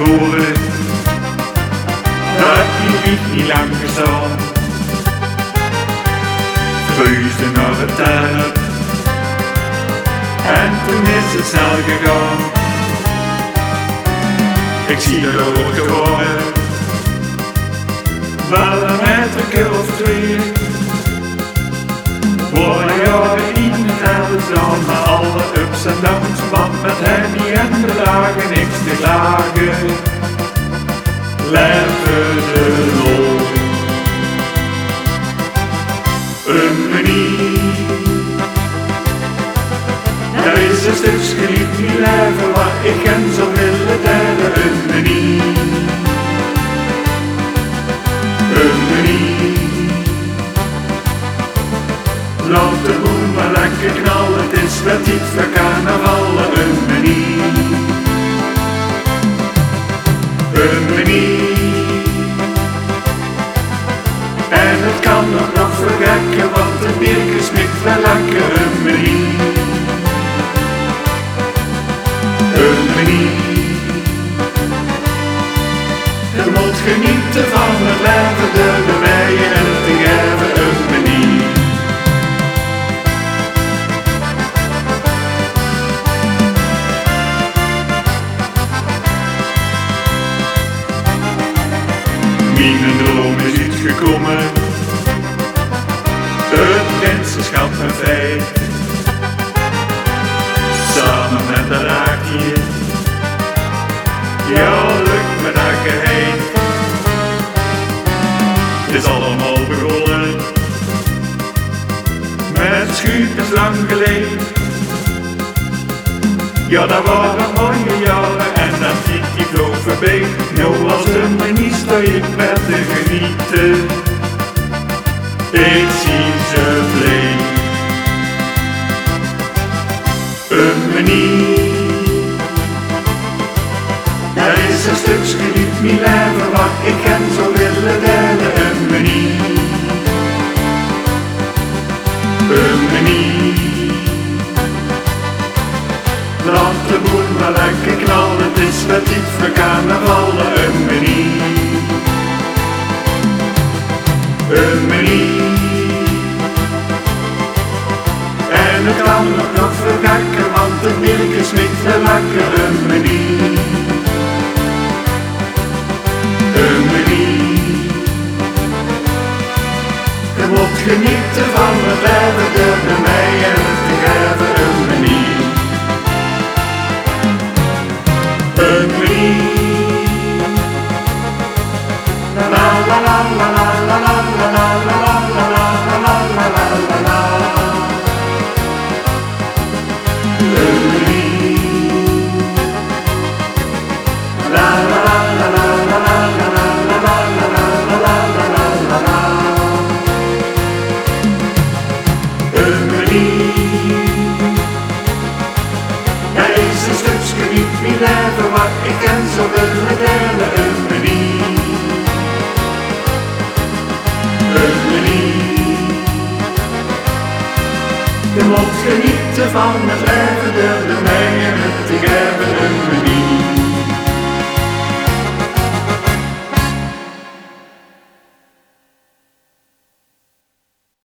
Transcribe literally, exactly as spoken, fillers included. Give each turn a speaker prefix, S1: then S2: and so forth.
S1: horen dat die wieg niet lang gestaan. Verhuisde naar het tuin en toen is het snel gegaan. Ik zie er ook geworden, wel een meter of twee. Voor een jaren in het helft staan, maar alle ups en downs, want met Henny en de dagen niks te klagen. Leven de lol. Een manier, daar is een stukje niet niet leven, wat ik ken zo willen delen. Een manier, een manier. Laat de boel maar lekker knallen, het is wel tijd voor carnavallen. Een manier, een manier. En het kan nog nog verrekken, want de bierke smikt wel lekker. Een manier, een manier. Je moet genieten van het leven, de beweien en te geven. Een manier. Mijn droom is uitgekomen, het prinsenschap en feit. Samen met de raakje, ja, lukt me dat geheim. Het is allemaal begonnen, met schuiters lang geleden. Ja, dat waren mooie jaren en dat ziet die vloog voorbij. Nou als de manier sta ik met te genieten, ik zie ze blij. Een manier, daar is een stukje niet mijn leven, wat ik ken zo willen delen. Een manier, een manier. Laat de boel maar lekker knallen, het is wel tijd voor carnavallen. Een manier, een manier. En het kan nog nog verrekken, want het milk smikt wel lekker. Een manier, een manier. Je moet genieten van het leven, de bij mij en het te geven. Een manier. Een manier, la la la la la la la la la la la la la la la la. Een manier, la la la la la la la la la la la la la. Een manier, er is een stukje niet meer leven, wat ik ken zo willen delen. Een manier, een manier. Je moet genieten van het leven, de mij en het te geven.